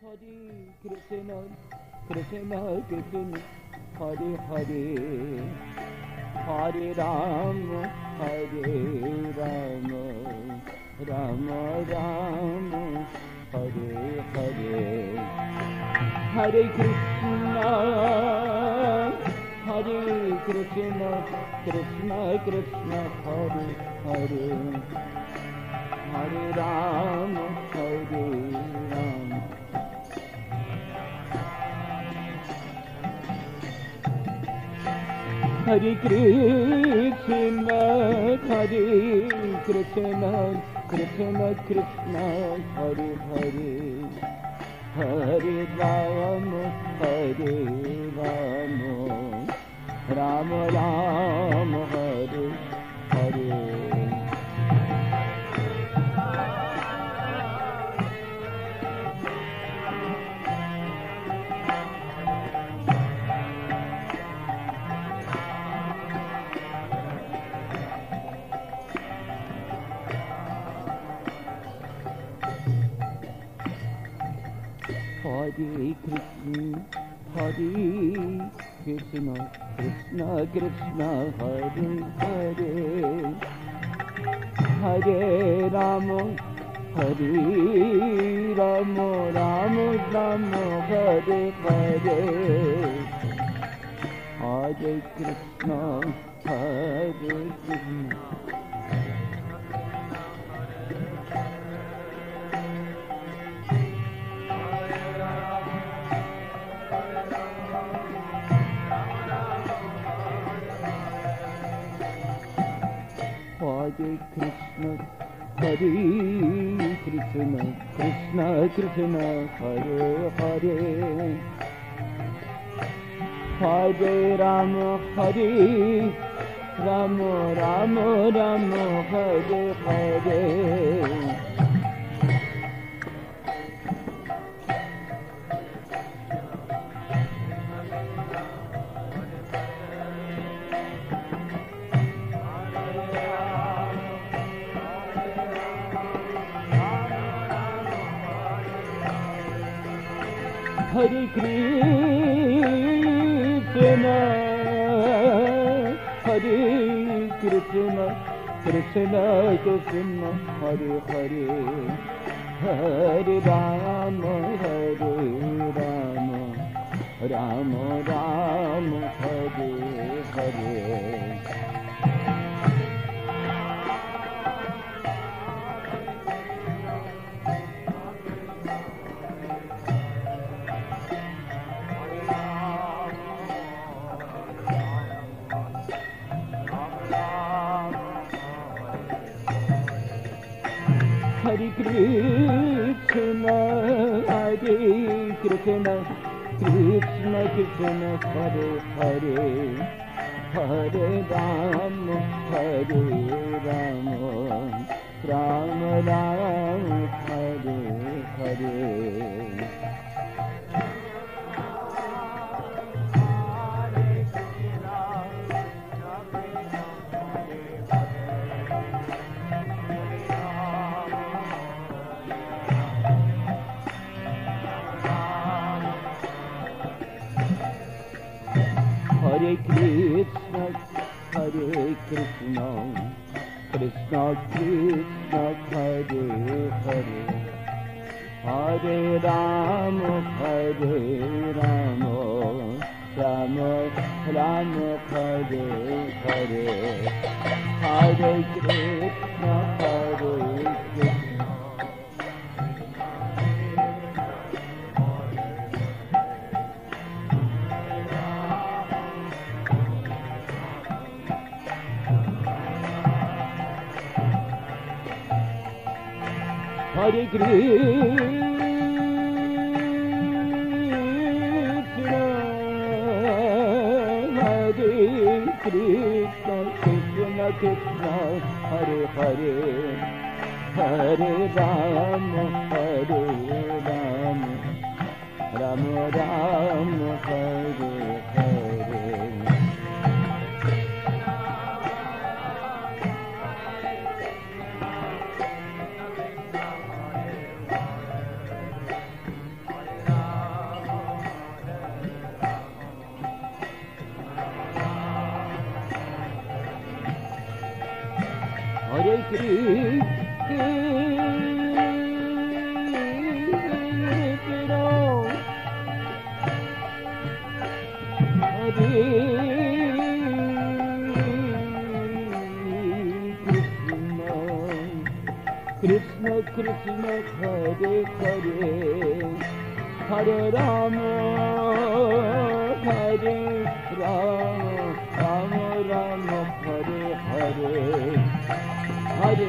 Hare Krishna, Krishna Krishna, Hare Hare, Hare Rama, Hare Rama, Rama Rama, Hare Hare, Hare Krishna, Hare Krishna, Krishna Krishna, Hare Hare, Hare Rama, Hare Rama. Hare Krishna, Hare Krishna, Krishna Krishna, Hare Hare, Hare Rama, Hare Rama, Rama Rama, Hare Hare. Hare Krishna, Krishna Krishna, Hare Hare, Hare Rama, Hare Rama, Rama Rama, Hare Hare, Hare Krishna, Hare Krishna. Hare Krishna, Hare Krishna, Krishna Krishna, Hare Hare, Hare Rama, Hare Rama, Rama Rama, Hare Hare, Hare Krishna, Hare Krishna, Krishna Krishna, Hare Hare, Hare Rama, Hare Rama, Rama Rama, Hare Hare. Hare Krishna, Hare Krishna, Krishna Krishna, Hare Hare, Hare Rama, Hare Rama, Rama Rama, Hare Hare. Hare Krishna, Hare Krishna, Krishna Krishna, Hare Hare, Hare Rama, Hare Rama, Rama Rama, Hare Hare, Hare Krishna, Hare Krishna. Hare Krishna, Hare Krishna, Krishna Krishna, Hare Hare, Hare Rama, Hare Rama, Rama Rama, Hare Hare. Krishna Krishna Hare Hare Hare Rama Hare Rama Rama Rama Hare Hare Hare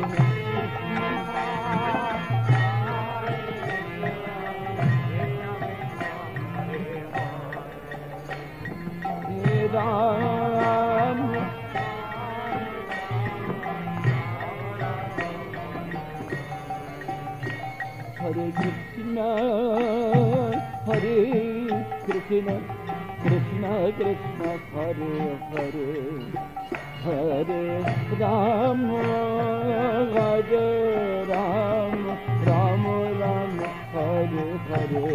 Hare Krishna, Hare Krishna, Krishna Krishna, Hare Hare, Hare Rama, Hare Rama, Rama Rama, Hare Hare.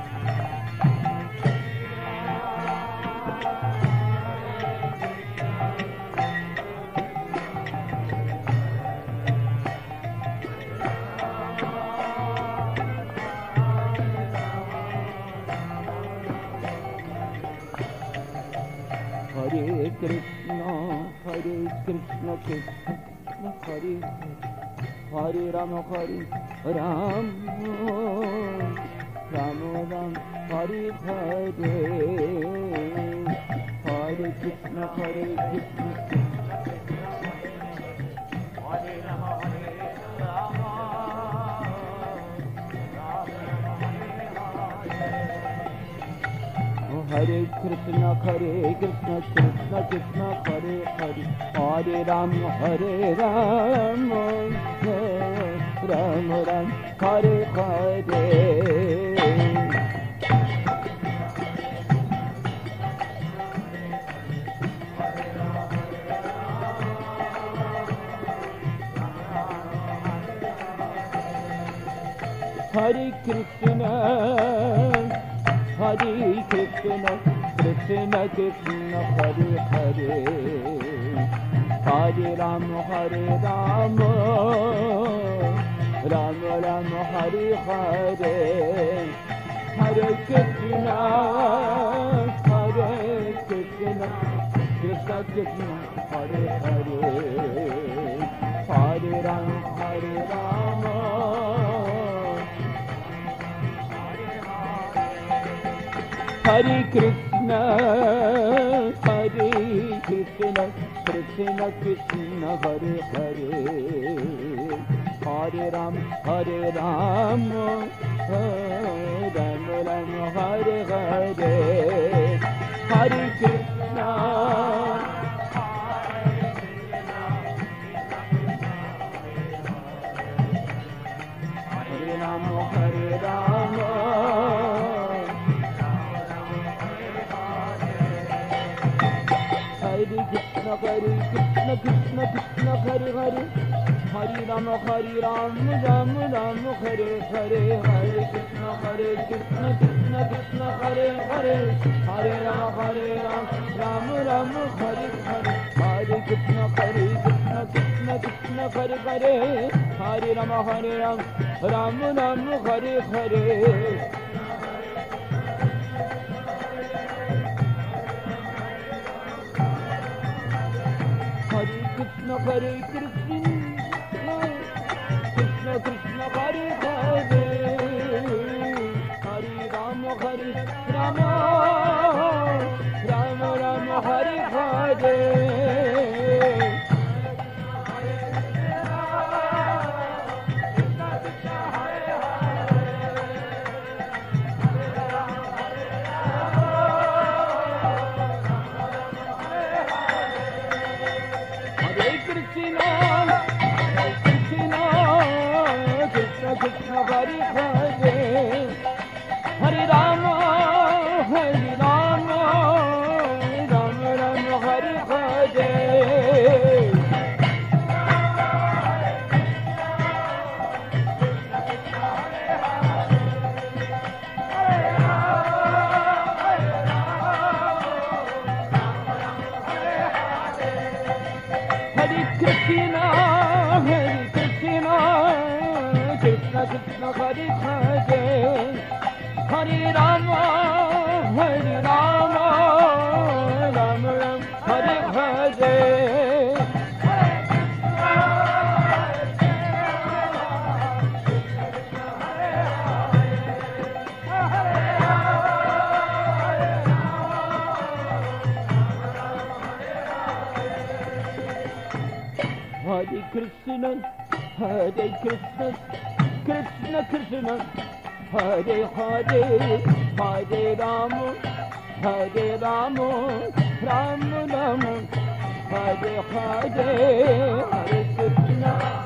Hare Krishna, Krishna Hare Hare Rama, Hare Rama, Rama Rama, Hare Hare, Hare Krishna, Hare Krishna, Hare Rama, Hare Rama, Hare Krishna, Krishna Krishna, Hare Hare, Hare Rama, Hare Rama, Rama Rama, Hare Hare. Hare Krishna, Hare Krishna, Krishna Krishna, Hare Hare, Hare Rama, Hare Rama, Rama Rama, Hare Hare, Hare Krishna, Krishna Krishna, Hare Hare, Hare Rama, Hare Rama, Hare Krishna, Krishna Krishna, Hare Hare, Hare Rama, Hare Rama, Rama Rama, Hare Hare, Hare Krishna, Hare Rama, Hare Rama, Hare Krishna, Krishna Krishna, Hare Hare, Hare Rama, Rama Rama, Hare Hare, Hare Krishna, Krishna Krishna, Hare Hare, Hare Rama, Rama Rama, Hare Hare, Hare Krishna, Krishna Krishna, Hare Hare, Hare Rama, Rama Rama, Hare Hare. Krishna, Hare Krishna, Krishna Krishna, Hare Hare, Hare Rama, Rama Rama, Hare Hare. Hare Krishna, Krishna Hare Hare Hare Rama Hare Rama Rama Rama Hare Hare Hare Krishna, Hare Krishna, Krishna Krishna, Hare Hare, Hare Rama, Hare Rama, Rama Rama, Hare Hare, Hare Krishna.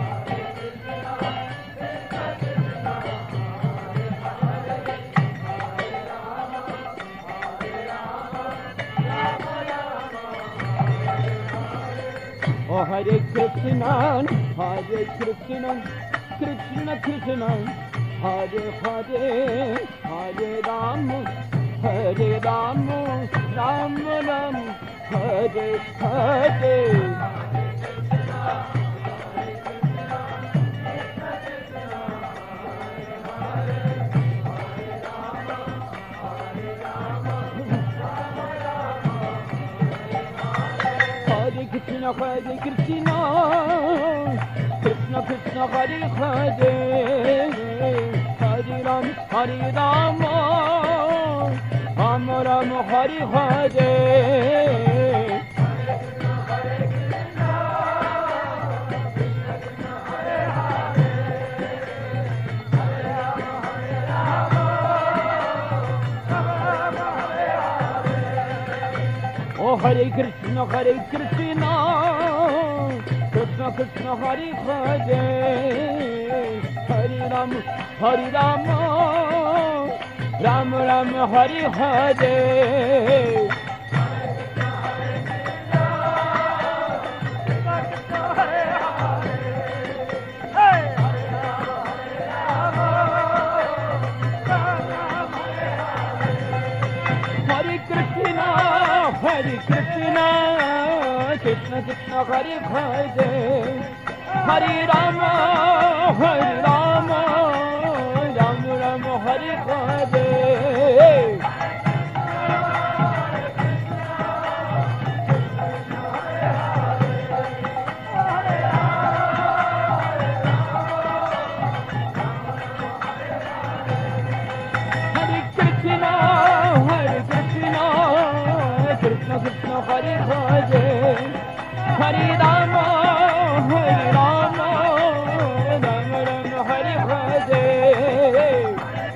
Oh Hare Krishna, Hare Krishna, Krishna Krishna, Hare Hare, Hare Rama, Hare Rama, Rama Rama, Hare Hare. Krishna Hare Krishna, Krishna Krishna Hare Hare, Hare Rama Hare Rama, Rama Rama Hare Hare. Oh Hare Krishna, Hare Krishna, Krishna Krishna Hare Hare, Hare Rama, Hare Rama, Rama Rama Hare Hare. Hare Krishna, Krishna Krishna Hare Hare, Hare Rama, Hare Rama, Rama Rama Hare Hare. Hare Krishna, Hare Krishna, Krishna Krishna Hare Hare, Hare Rama, Hare Rama, Rama Rama Hare Hare.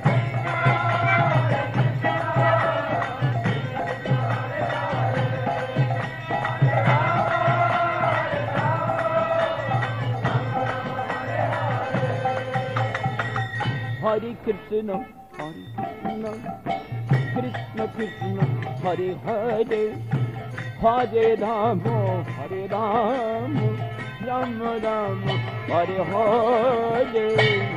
Hare Krishna, Hare Krishna, Krishna Krishna, Hare Hare, Hare Rama, Hare Rama, Rama Rama, Hare Hare.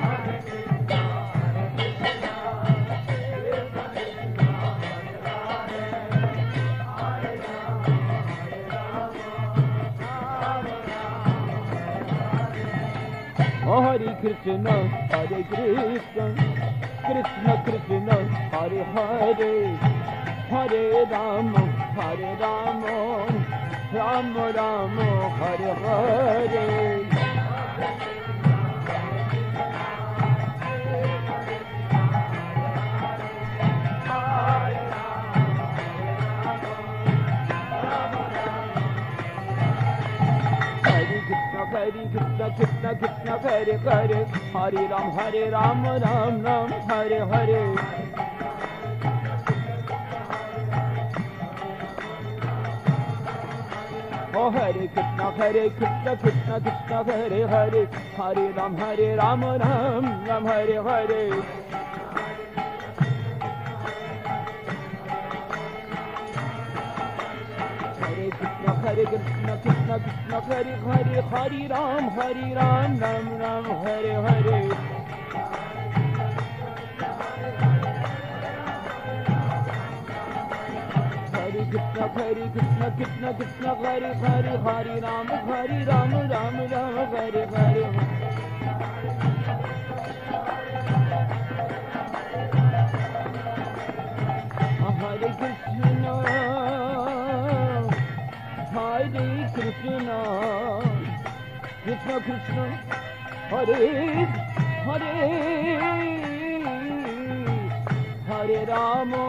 Hare Krishna, Hare Krishna, Krishna Krishna, Hare Hare, Hare Rama, Hare Rama, Rama Rama, Hare Hare. Hare Krishna, Krishna Krishna, Hare Hare, Hare Ram, Ram Ram, Hare Hare. Oh Hare Krishna, Krishna Krishna, Hare Hare, Hare Ram, Ram Ram, Hare Hare. Hare Krishna, Krishna Krishna, Hare Hare, Hare Ram, Ram Ram, Hare Hare. Hare Krishna, Krishna Krishna, Hare Hare, Hare Ram, Ram Ram, Hare Hare. Krishna Krishna Hare Hare Hare Rama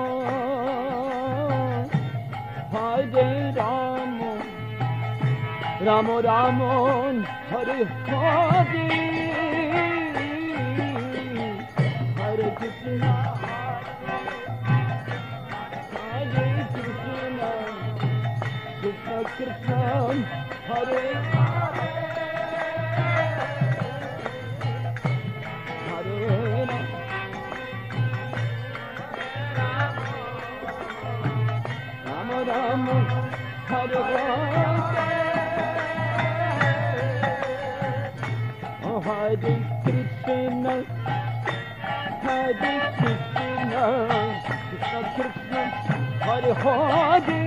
Hare Rama Rama Rama Hare Hare Hare Krishna Hare Krishna Krishna Krishna Hare Hare Rama Rama Hare Hare Hare Krishna Hare Krishna Krishna Krishna Hare Hare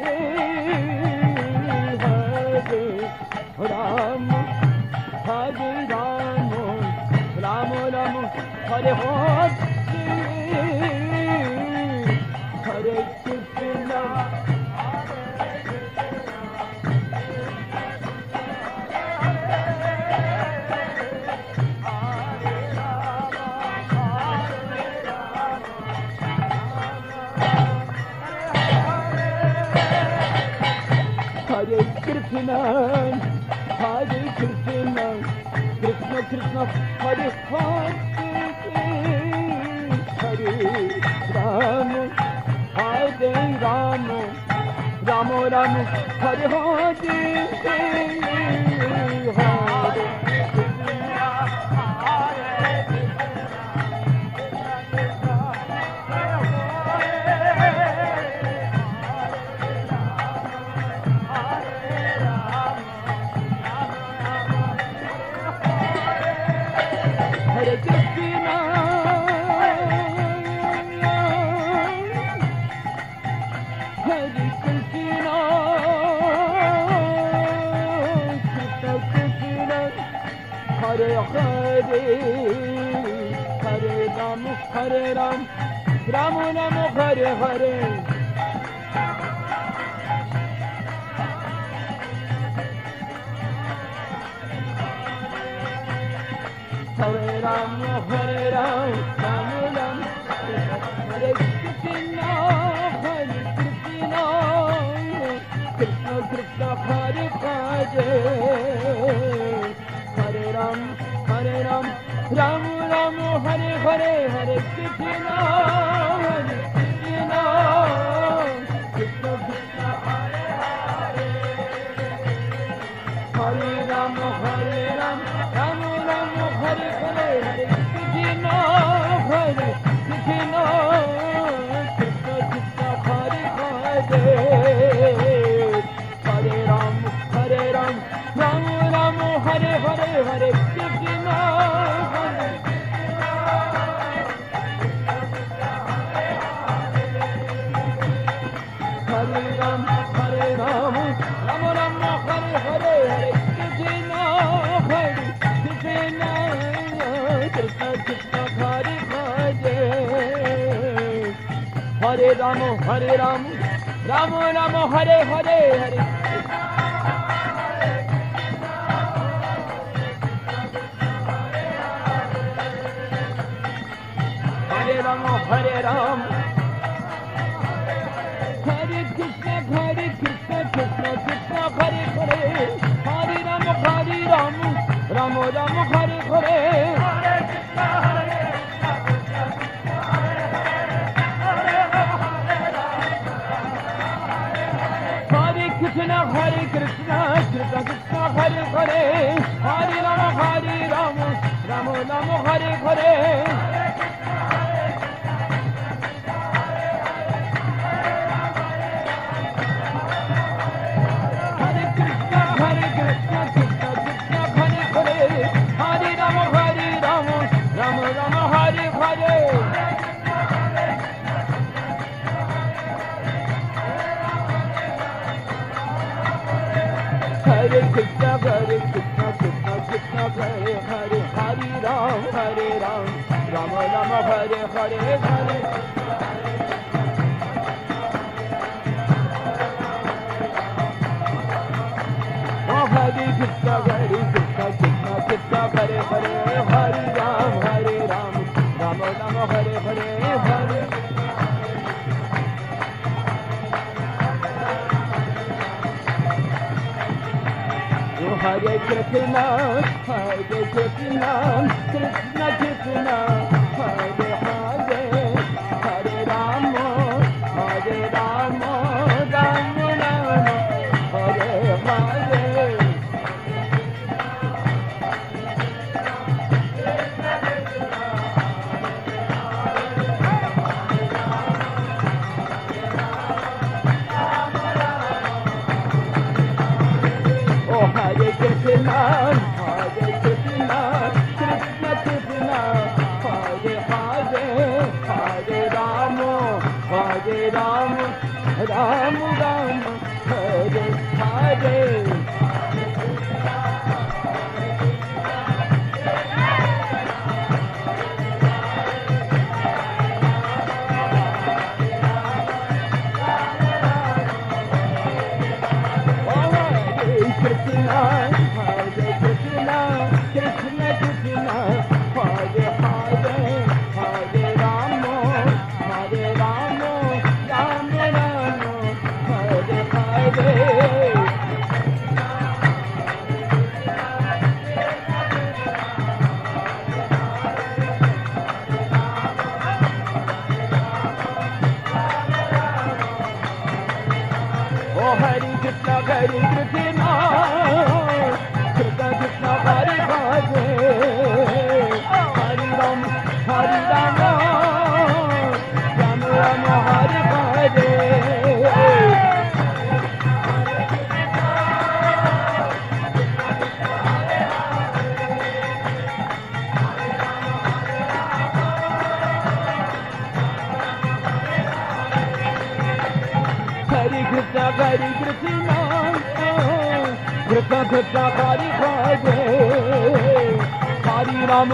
Hare Rama Hare Rama Rama Rama Hare Hare Hare Krishna Hare Krishna, Hare Krishna, Krishna Krishna, Hare Hare, Hare Rama, Hare Rama, Rama Rama, Hare Hare, Hare Hare Krishna, Hare Krishna, Krishna Krishna, Hare Hare, Hare Rama, Hare Rama, Rama Rama, Hare Hare. Hare Rama, Hare Rama, Rama Rama, Hare Krishna, Hare Krishna, Krishna Krishna, Hare Hare, Hare Rama, Hare Rama, Rama Rama, Hare Hare, Hare Krishna, Krishna Krishna, Hare Hare, Hare Rama, Hare Rama, Rama Rama, Hare Hare, Hare Krishna, Hare Krishna, Krishna Krishna, Hare Hare, Hare Rama, Hare Rama, Rama Rama, Hare Hare, Hare Krishna, Hare Rama, Hare Rama, Rama Rama, Hare Hare, Hare Krishna, Hare Krishna, Krishna Krishna, Hare Hare, Hare Rama, Hare Rama, Rama Rama, Hare Hare, Hare Hare Rama, Hare Rama, Hare Krishna, Hare Krishna, Krishna Krishna, Hare Hare, Hare Rama, Hare Rama, Rama Rama, Hare Hare, Hare Krishna, Hare Krishna, Hare Krishna, Krishna Krishna, Hare Hare, Hare Rama, Hare Rama, Rama Rama, Hare Hare, Hare Krishna, Hare Krishna, Krishna Krishna, Hare Hare, Hare Rama, Hare Rama, Rama Rama, Hare Hare. Hare Krishna, Hare Krishna, Krishna Krishna, Hare Hare, Hare Ram, Hare Ram, Rama Rama, Hare Hare, Hare Krishna, Hare Krishna, Krishna Hare Hare Hare Ram Ram Ram Hare Hare Hare Hare Krishna Krishna Krishna Hare Hare Hare Ram Ram Ram Hare Hare Hare Krishna, Krishna Krishna, Hare Hare, Hare Rama, Ram Ram, Hare Hare. Krishna, Krishna Krishna, Hare Hare, Hare Rama, Ram Ram, Hare Hare. Oh Hare Krishna, Krishna Krishna, Hare Hare, Hare Ram, Ram Ram, Hare Hare. Hare Krishna, Krishna Krishna, Hare Hare, Hare Ram,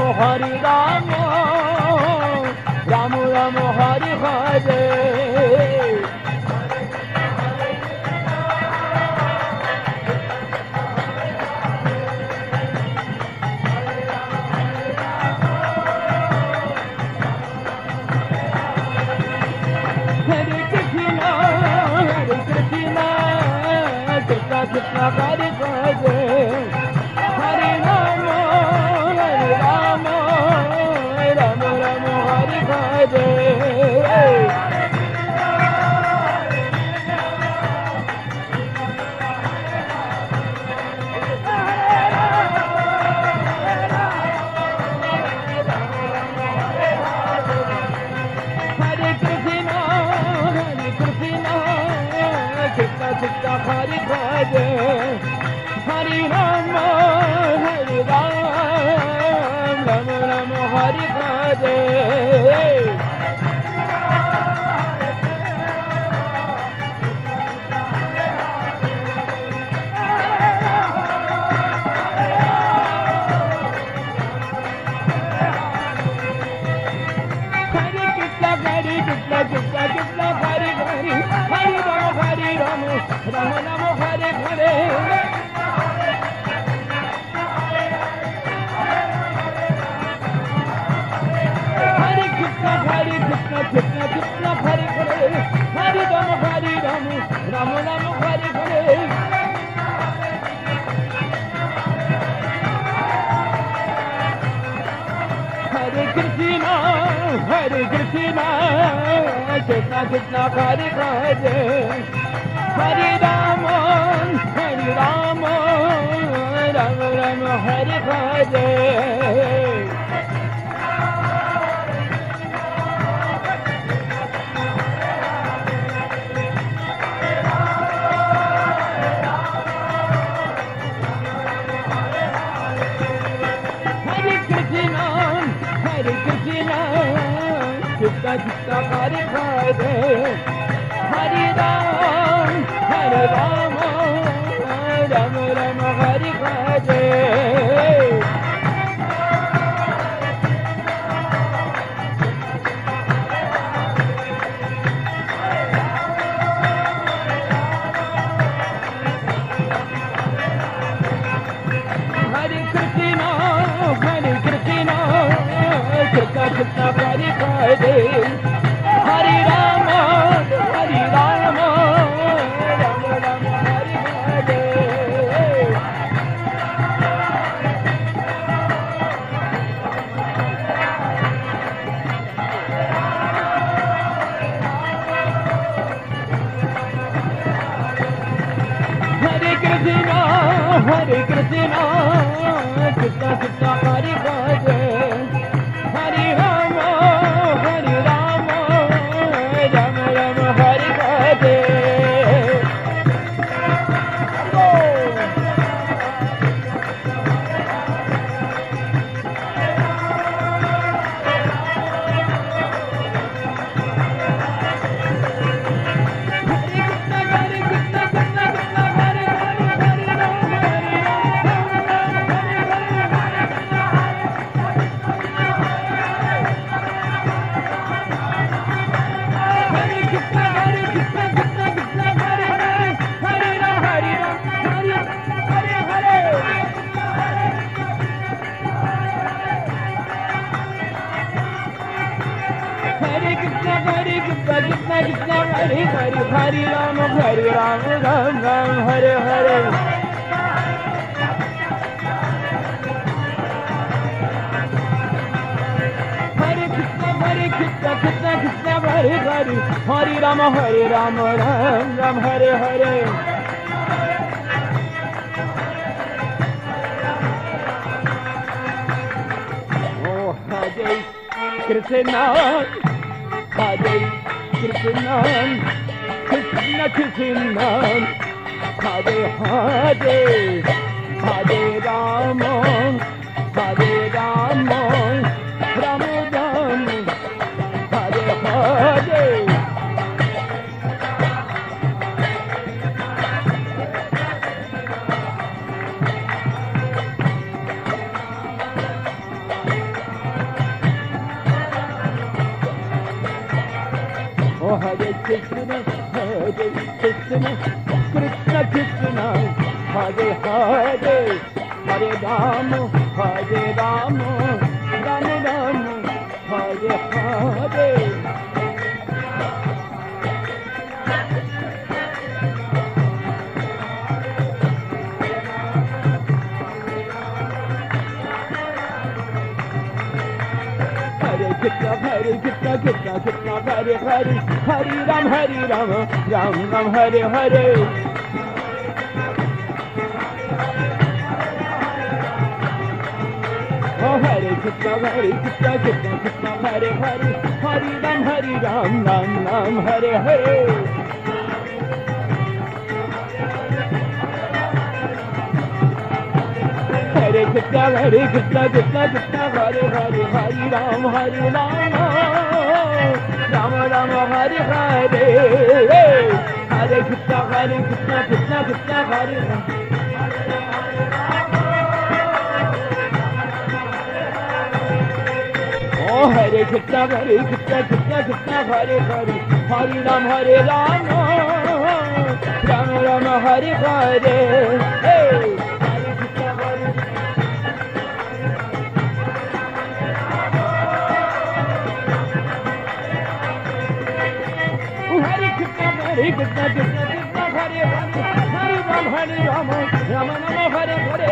Ram Ram, Hare Hare. Krishna Krishna, Hare Hare, Hare Rama, Ram Ram, Hare Hare. Hare Krishna, Krishna Krishna, Hare Hare, Hare Rama, Ram Ram, Hare Hare. Krishna Krishna, Hare Hare, Hare Ram, Ram Ram, Hare Hare. Hare Krishna, Krishna Krishna, Hare Hare, Hare Ram, Ram Ram, Hare Hare. Hare Krishna, Krishna Krishna, Hare Hare, Hare Ram, Ram Ram, Hare Hare. Krishna Krishna, Hare Hare, Hare Ram, Ram Ram, Hare Hare. Hare Krishna, Hari Hare, Hari Rama, Hari Rama, Rama Rama, Hari Hare. Hare Krishna, Krishna Krishna, Hare Hare, Hare Rama, Rama Rama, Hare Hare. Hare Rama, Ram Ram, Hare Hare. Hare Krishna, Krishna Krishna, Hare Hare, Hare Rama, Ram Ram, Hare Hare. Oh, Hare Krishna, Hare Krishna, Krishna Krishna, Hare Hare, Hare Rama, Rama Rama, Hare Hare. Oh, Hare Krishna, Krishna Krishna, Hare Hare, Hare Rama, Rama Rama, Hare Hare. Krishna, Krishna, Hare Hare, Hare Rama, Ram Ram, Hare Hare. Oh, Hare Krishna, Hare Hare, Hare Ram, Ram Ram, Hare Hare. Hare Krishna, Hare Hare, Hare Ram, Rama Rama, Hare Hare. Hare Krishna, Krishna Hare Ram. Oh, Hare Krishna, Hare Hare, Hare Ram, Rama Rama, Hare Hare. Hare Krishna, Hare Ram, Rama Rama, Hare Hare.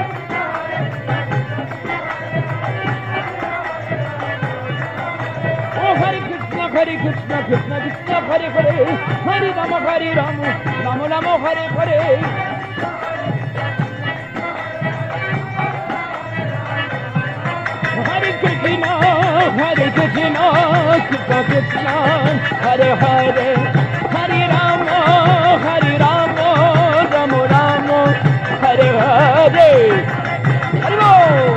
Oh, Hare Krishna, Hare Hare, Hare Rama, Rama Rama, Hare Hare. Hare Krishna, Krishna Krishna, Hare Hare, Hare Rama, Rama Rama, Hare Hare. Hare Bol.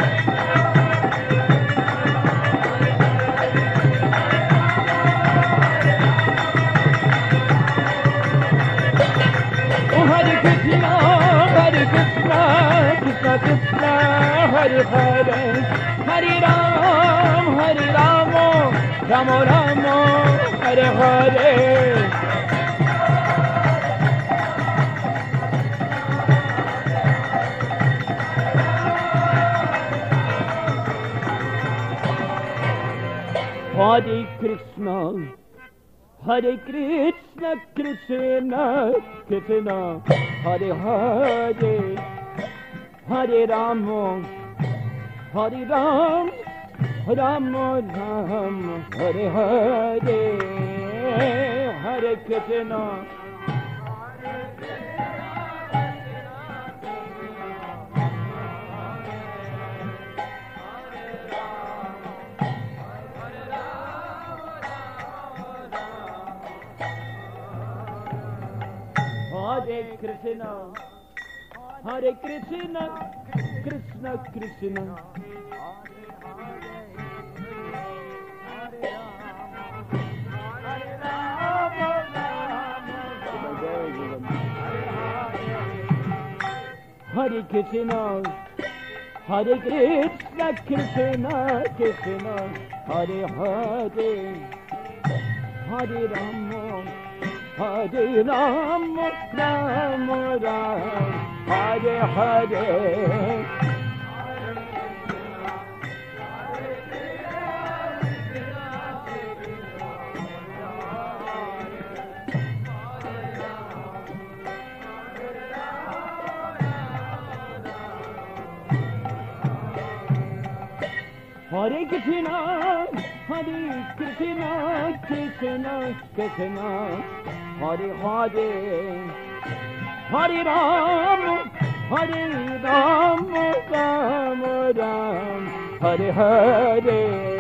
Hare Krishna, Krishna Krishna, Hare Hare, Hare Rama, Rama Rama, Hare Hare. Hare Krishna, Hare Krishna, Krishna Krishna, Hare Hare, Hare Rama, Hare Ram, Rama Ram, Hare Hare, Hare Krishna. Hare Krishna, Hare Krishna, Krishna Krishna, Hare Krishna, Hare Krishna, Krishna Krishna, Hare Hare, Hare Rama, Hare Rama, Rama Ram, Hare Hare. Hare Krishna, Hare Krishna, Krishna Krishna, Hare Hare, Hare Rama, Hare Rama, Rama Ram, Hare Hare.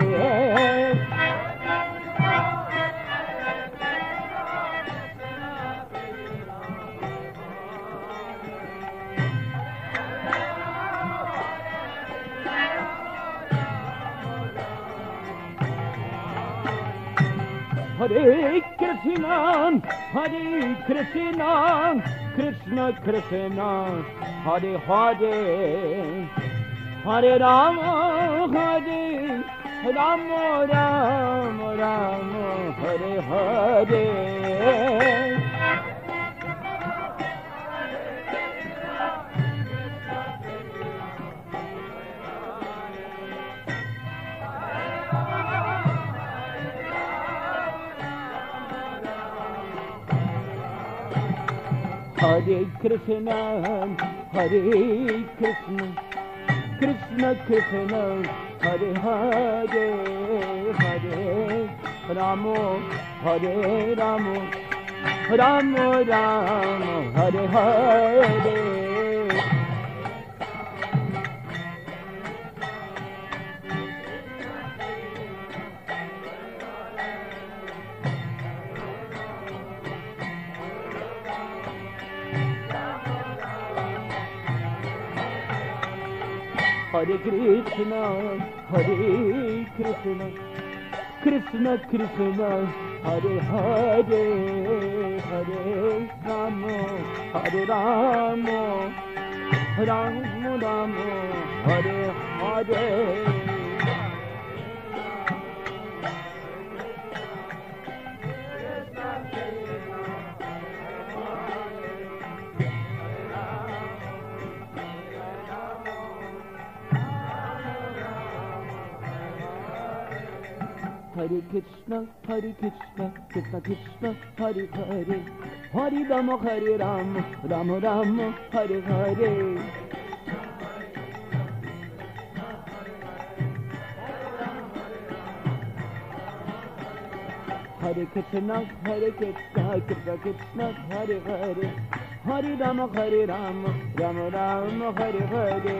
Hare Krishna, Hare Krishna, Krishna Krishna, Hare Hare, Hare Rama, Hare Rama, Rama Rama, Hare Hare. Hare Krishna, Hare Krishna, Krishna Krishna, Hare Hare, Hare Rama, Hare Rama, Rama Rama, Hare Hare. Hare Krishna, Hare Krishna, Krishna Krishna, Hare Hare, Hare Rama, Hare Rama, Rama Rama, Hare Hare. Hare Krishna, Hare Krishna, Krishna Krishna, Hare Hare, Hare Rama, Hare Rama, Rama Rama, Hare Hare. Hare Krishna, Hare Krishna, Krishna Krishna, Hare Hare, Hare Rama, Hare Rama, Rama Rama, Hare Hare.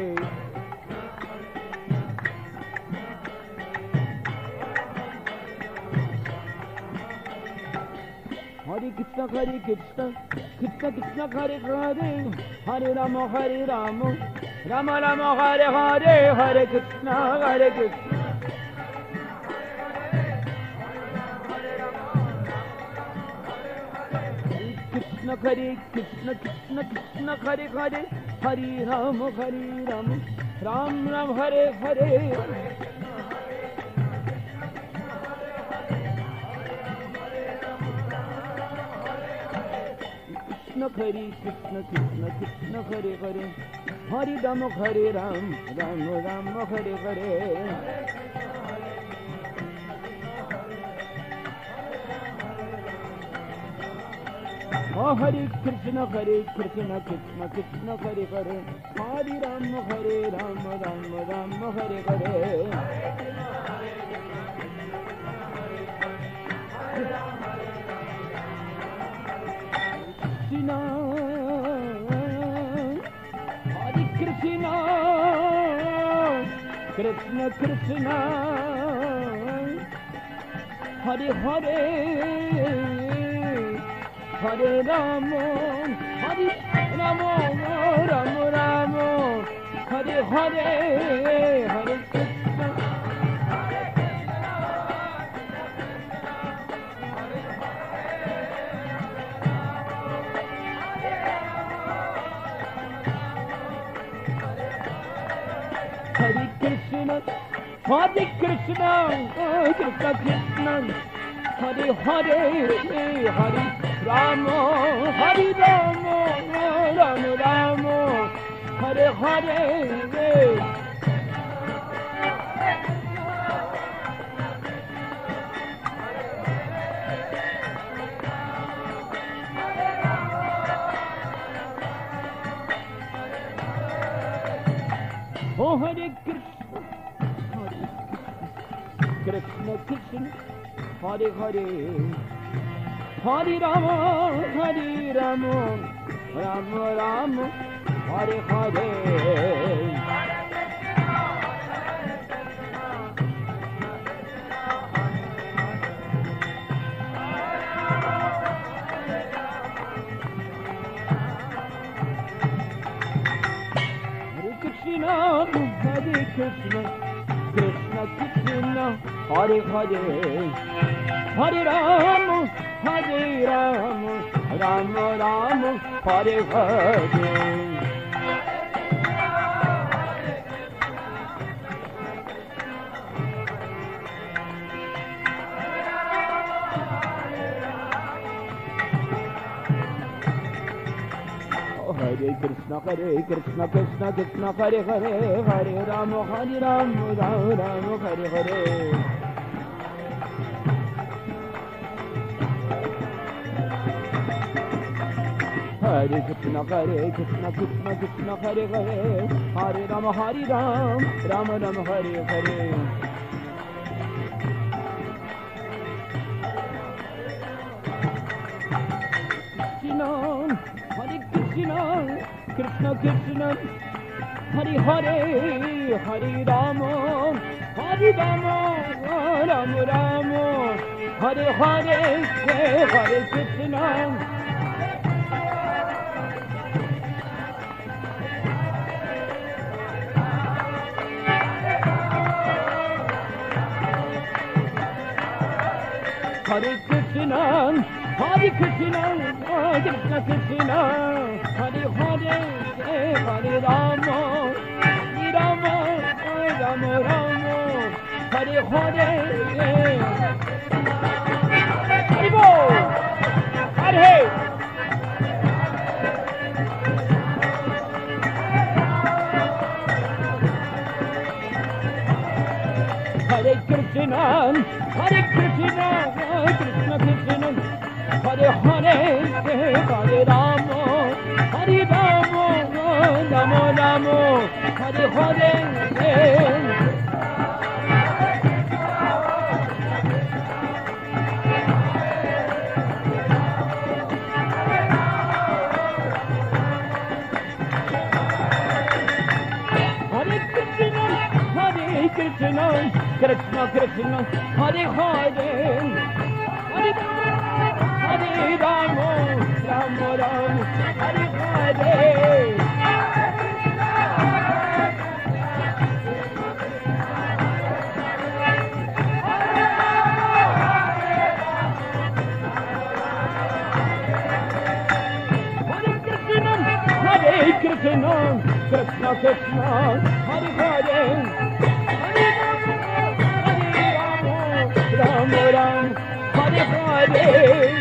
Hare Krishna, Hare Krishna, Krishna Krishna, Hare Hare, Hare Rama, Hare Rama, Rama Rama, Hare Hare, Hare Krishna, Hare Krishna. Krishna, Hare Krishna, Krishna Krishna, Hare Hare, Hare Rama, Hare Rama, Ram Ram, Hare Hare. Krishna, Hare Krishna, Krishna Krishna, Hare Hare, Hare Rama, Hare Ram, Rama Rama, Hare Hare. Oh, Hare Krishna, Krishna Krishna, Hare Hare, Hare Ram, Ram Ram, Hare Hare. Krishna, Hare Krishna, Krishna Krishna, Hare Hare, Hare Rama, Rama Rama, Hare Hare, Hare Krishna. Hare Krishna, Hare Krishna, Krishna Krishna, Hare Hare, Hare Rama, Hare Rama, Rama Rama, Hare Hare. Oh, Hare Krishna, Krishna Krishna, Hare Hare, Hare Rama, Rama Rama, Hare Hare. Krishna, Krishna Krishna, Hare Hare, Hare Rama, Rama Rama, Hare Hare. Hare Krishna, Krishna Krishna, Hare Hare, Hare Rama, Rama Rama, Hare Hare. Hare Krishna, Krishna, Hare Hare, Hare Rama, Rama Rama, Hare Hare. Krishna Krishna, Hare Hare, Hare Rama, Rama Rama, Hare Hare, Hare Krishna. Hare Krishna, Krishna Krishna, Hare Hare, Hare Rama, Rama Rama, Hare Hare. Hare Bol, Hare. Hare Krishna, Krishna Krishna, Hare Hare, Hare Rama, Rama Rama, Hare Hare. Krishna, Krishna Krishna, Hare Hare, Hare Rama, Rama Rama, Hare Hare. Hare Krishna, Krishna Krishna, Hare Hare. Rama Rama, Hare Hare.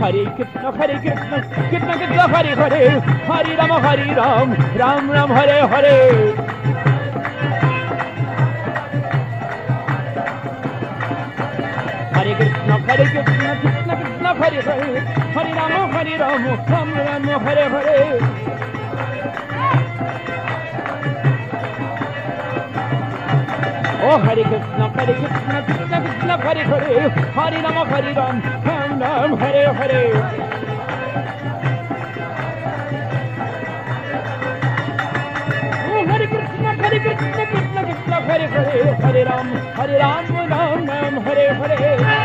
Hare Krishna, Krishna Krishna, Hare Hare, Hare Ram, Ram Ram, Hare Hare. Hare Krishna, Krishna Krishna, Hare Hare, Hare Ram, Ram Ram, Hare Hare. Oh, Hare Krishna, Krishna Krishna, Hare Hare, Hare Ram, Ram Ram, Hare Hare. Oh, Hare Krishna, Krishna Krishna, Hare Hare, Hare Ram, Ram Ram, Hare Hare.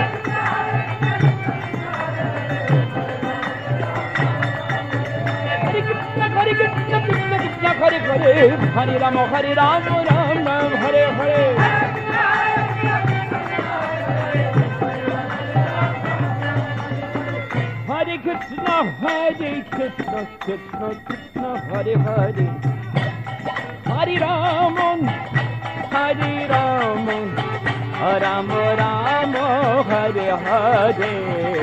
Hare Krishna, Krishna Krishna, Hare Hare, Hare Ram, Ram Ram, Hare Hare. Hare Krishna, Krishna Krishna, Hare Hare, Hare Ram, Ram Ram, Hare Hare.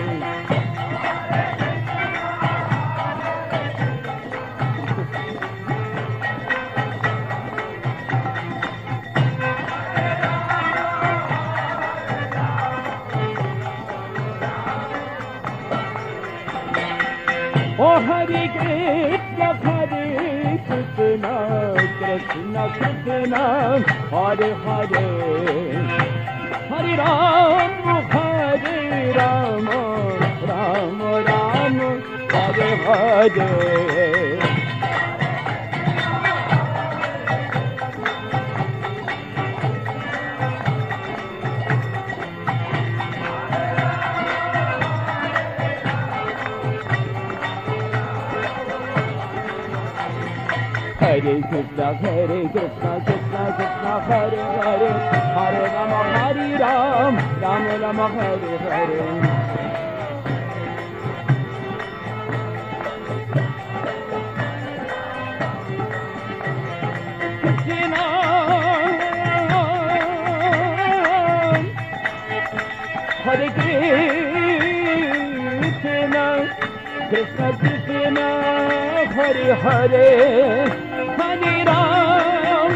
Oh, Hare Krishna, Krishna Krishna, Hare Hare, Hare Ram, Ram Ram, Hare Hare. Hare Krishna, Krishna Krishna, Hare Hare, Hare Ram, Ram Ram, Hare Hare. Krishna, Hare Krishna, Krishna Krishna, Hare Hare, Hare Ram,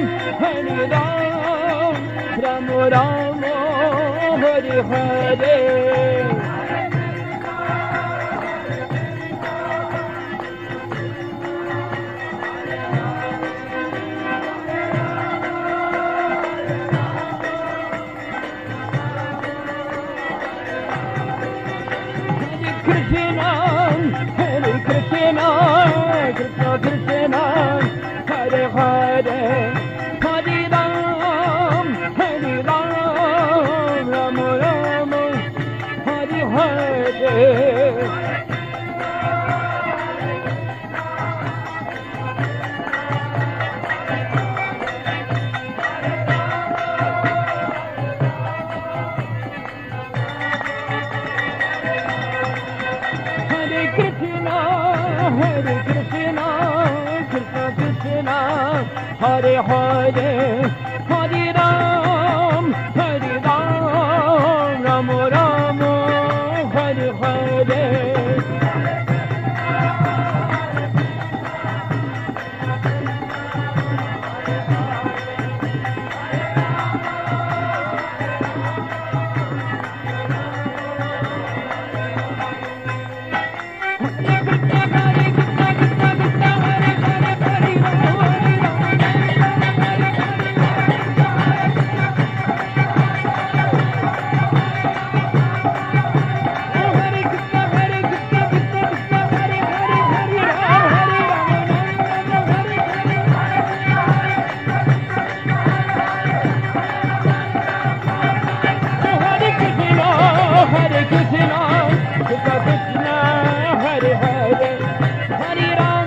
Ram Ram, Hare Hare. Krishna, Krishna Krishna, Hare Hare, Hare Ram, Ram Ram, Hare Hare. Krishna, Krishna Krishna, Hare Hare, Hare Ram, Ram Ram, Hare Hare.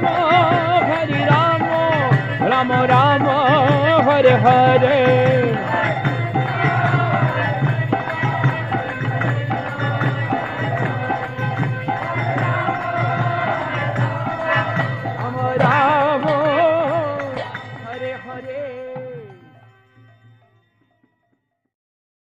Ram Ram, Hare Hare.